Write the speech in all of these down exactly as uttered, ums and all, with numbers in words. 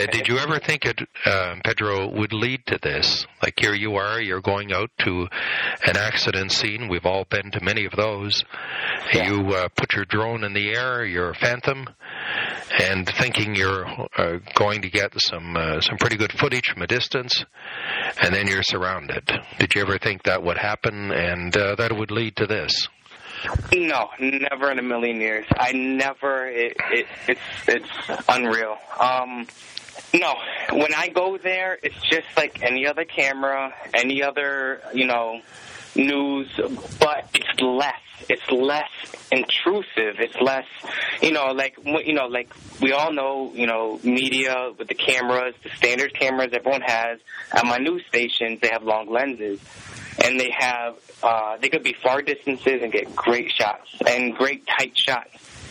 Uh, did you ever think it, uh, Pedro, would lead to this? Like here you are, you're going out to an accident scene. We've all been to many of those. Yeah. You uh, put your drone in the air, your Phantom, and thinking you're uh, going to get some uh, some pretty good footage from a distance, and then you're surrounded. Did you ever think that would happen and uh, that it would lead to this? No, never in a million years. I never. It, it, it's it's unreal. Um, no, when I go there, it's just like any other camera, any other you know news, but it's less. It's less intrusive. It's less, you know, like you know, like we all know, you know, media with the cameras, the standard cameras everyone has. At my news stations, they have long lenses. And they have, uh, they could be far distances and get great shots and great tight shots.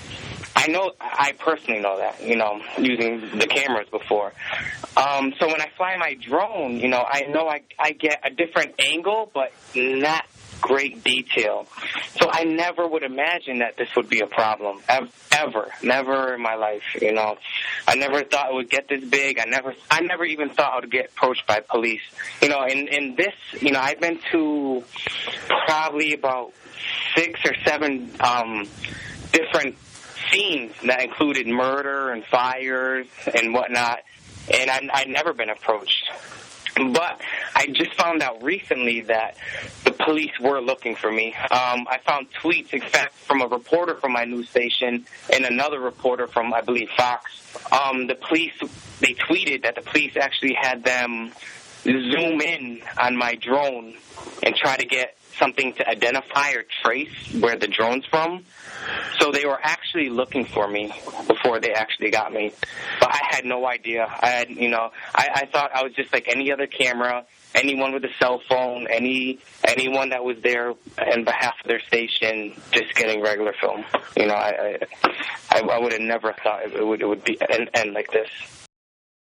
I know, I personally know that, you know, using the cameras before. Um, so when I fly my drone, you know, I know I, I get a different angle, but not great detail. So I never would imagine that this would be a problem, ever, never in my life, you know. I never thought it would get this big. I never I never even thought I would get approached by police. You know, in, in this, you know, I've been to probably about six or seven um, different scenes that included murder and fires and whatnot, and I, I'd never been approached. But I just found out recently that the police were looking for me. Um, I found tweets, in fact, from a reporter from my news station and another reporter from, I believe, Fox. Um, the police, they tweeted that the police actually had them zoom in on my drone and try to get something to identify or trace where the drone's from. So they were actually looking for me before they actually got me. But I had no idea. I had, you know, I, I thought I was just like any other camera, anyone with a cell phone, any anyone that was there on behalf of their station, just getting regular film. You know, I I, I would have never thought it would it would be end, end like this.